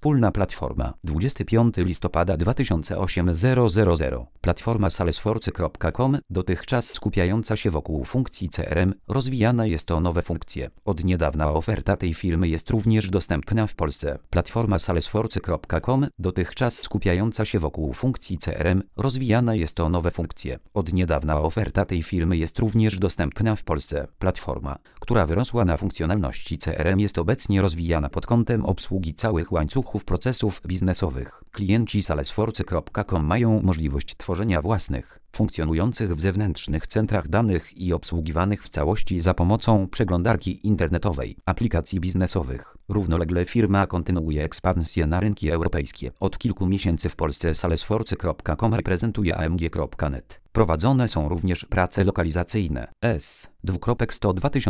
wspólna platforma. 25 listopada 2008 000. Platforma Salesforce.com, dotychczas skupiająca się wokół funkcji CRM, rozwijana jest o nowe funkcje. Od niedawna oferta tej firmy jest również dostępna w Polsce. Platforma Salesforce.com, dotychczas skupiająca się wokół funkcji CRM, rozwijana jest o nowe funkcje. Od niedawna oferta tej firmy jest również dostępna w Polsce. Platforma, która wyrosła na funkcjonalności CRM, jest obecnie rozwijana pod kątem obsługi całych łańcuchów procesów biznesowych. Klienci Salesforce.com mają możliwość tworzenia własnych, funkcjonujących w zewnętrznych centrach danych i obsługiwanych w całości za pomocą przeglądarki internetowej aplikacji biznesowych. Równolegle firma kontynuuje ekspansję na rynki europejskie. Od kilku miesięcy w Polsce Salesforce.com reprezentuje AMG.net. Prowadzone są również prace lokalizacyjne. S.100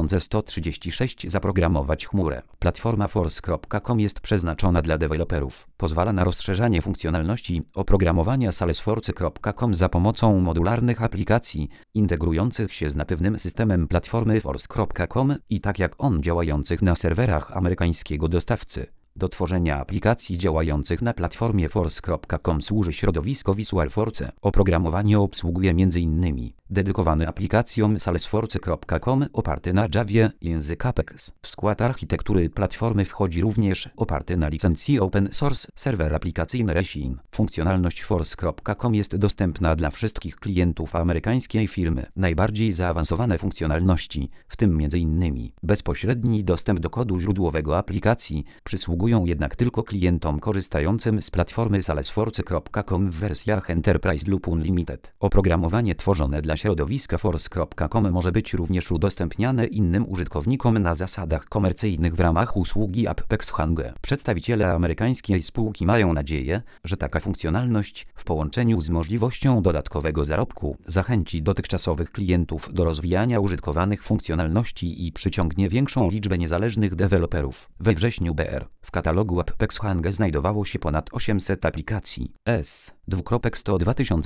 2136 zaprogramować chmurę. Platforma Force.com jest przeznaczona dla deweloperów. Pozwala na rozszerzanie funkcjonalności oprogramowania Salesforce.com za pomocą modularnych aplikacji integrujących się z natywnym systemem platformy Force.com i tak jak on działających na serwerach amerykańskiego dostawcy. Do tworzenia aplikacji działających na platformie Force.com służy środowisko VisualForce. Oprogramowanie obsługuje m.in. dedykowany aplikacjom Salesforce.com oparty na Javie, język Apex. W skład architektury platformy wchodzi również oparty na licencji open source serwer aplikacyjny Resin. Funkcjonalność Force.com jest dostępna dla wszystkich klientów amerykańskiej firmy. Najbardziej zaawansowane funkcjonalności, w tym m.in. bezpośredni dostęp do kodu źródłowego aplikacji, przysługują jednak tylko klientom korzystającym z platformy Salesforce.com w wersjach Enterprise lub Unlimited. Oprogramowanie tworzone dla środowiska Force.com może być również udostępniane innym użytkownikom na zasadach komercyjnych w ramach usługi Apex Hange. Przedstawiciele amerykańskiej spółki mają nadzieję, że taka funkcjonalność w połączeniu z możliwością dodatkowego zarobku zachęci dotychczasowych klientów do rozwijania użytkowanych funkcjonalności i przyciągnie większą liczbę niezależnych deweloperów. We wrześniu BR w katalogu Apex Hange znajdowało się ponad 800 aplikacji. S.100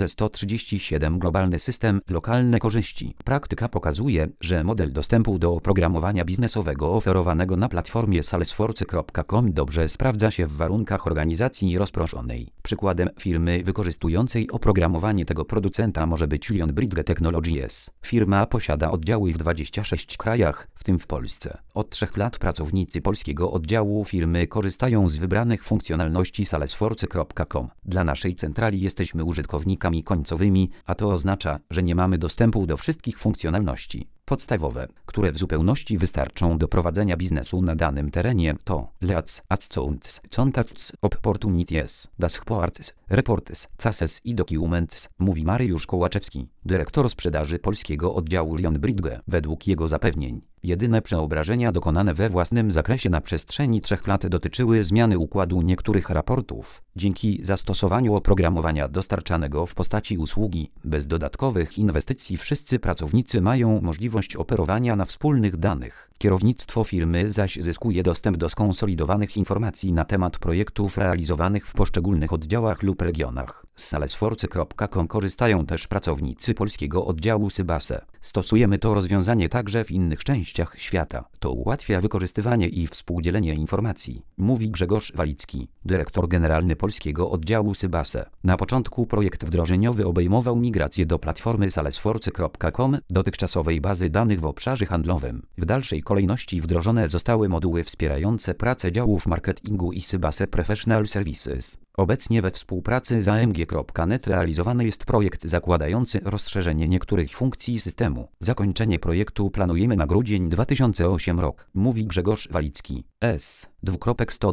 2137 globalny system, lokalne korzyści. Praktyka pokazuje, że model dostępu do oprogramowania biznesowego oferowanego na platformie Salesforce.com dobrze sprawdza się w warunkach organizacji rozproszonej. Przykładem firmy wykorzystującej oprogramowanie tego producenta może być Lionbridge Technologies. Firma posiada oddziały w 26 krajach, w tym w Polsce. Od 3 lat pracownicy polskiego oddziału firmy korzystają z wybranych funkcjonalności Salesforce.com. Dla naszej centrali jesteśmy użytkownikami końcowymi, a to oznacza, że nie mamy dostępu do wszystkich funkcjonalności podstawowe, które w zupełności wystarczą do prowadzenia biznesu na danym terenie, to Leads, Accounts, Contacts, Opportunities, Dashboards, Reports, Cases i Documents, mówi Mariusz Kołaczewski, dyrektor sprzedaży polskiego oddziału Lionbridge. Według jego zapewnień, jedyne przeobrażenia dokonane we własnym zakresie na przestrzeni 3 lat dotyczyły zmiany układu niektórych raportów. Dzięki zastosowaniu oprogramowania dostarczanego w postaci usługi, bez dodatkowych inwestycji wszyscy pracownicy mają możliwość operowania na wspólnych danych. Kierownictwo firmy zaś zyskuje dostęp do skonsolidowanych informacji na temat projektów realizowanych w poszczególnych oddziałach lub regionach. Z Salesforce.com korzystają też pracownicy polskiego oddziału Sybase. Stosujemy to rozwiązanie także w innych częściach świata. To ułatwia wykorzystywanie i współdzielenie informacji, mówi Grzegorz Walicki, dyrektor generalny polskiego oddziału Sybase. Na początku projekt wdrożeniowy obejmował migrację do platformy Salesforce.com, dotychczasowej bazy danych w obszarze handlowym. W dalszej kolejności wdrożone zostały moduły wspierające pracę działów marketingu i Sybase Professional Services. Obecnie we współpracy z AMG.net realizowany jest projekt zakładający rozszerzenie niektórych funkcji systemu. Zakończenie projektu planujemy na grudzień 2008 rok, mówi Grzegorz Walicki. S.100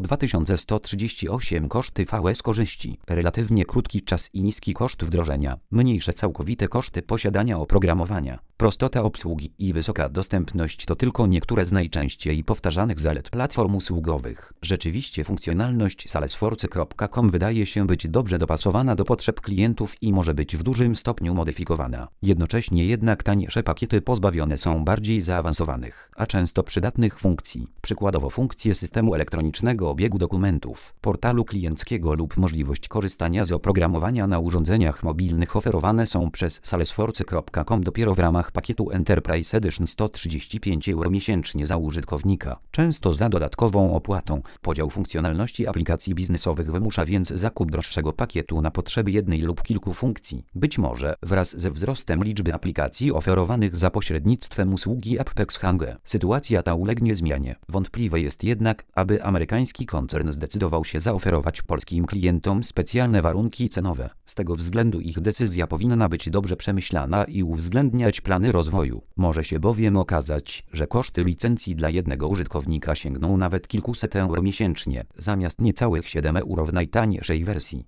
2138 koszty VS korzyści. Relatywnie krótki czas i niski koszt wdrożenia. Mniejsze całkowite koszty posiadania oprogramowania. Prostota obsługi i wysoka dostępność to tylko niektóre z najczęściej powtarzanych zalet platform usługowych. Rzeczywiście funkcjonalność Salesforce.com wydaje się być dobrze dopasowana do potrzeb klientów i może być w dużym stopniu modyfikowana. Jednocześnie jednak tańsze pakiety pozbawione są bardziej zaawansowanych, a często przydatnych funkcji. Przykładowo funkcje systemu elektronicznego obiegu dokumentów, portalu klienckiego lub możliwość korzystania z oprogramowania na urządzeniach mobilnych oferowane są przez salesforce.com dopiero w ramach pakietu Enterprise Edition 135 € miesięcznie za użytkownika, często za dodatkową opłatą. Podział funkcjonalności aplikacji biznesowych wymusza więc zakup droższego pakietu na potrzeby jednej lub kilku funkcji. Być może wraz ze wzrostem liczby aplikacji oferowanych za pośrednictwem usługi Apex Hange sytuacja ta ulegnie zmianie. Wątpliwe jest jednak, aby amerykański koncern zdecydował się zaoferować polskim klientom specjalne warunki cenowe. Z tego względu ich decyzja powinna być dobrze przemyślana i uwzględniać plany rozwoju. Może się bowiem okazać, że koszty licencji dla jednego użytkownika sięgną nawet kilkuset euro miesięcznie, zamiast niecałych 7 € w najtańszej wersji.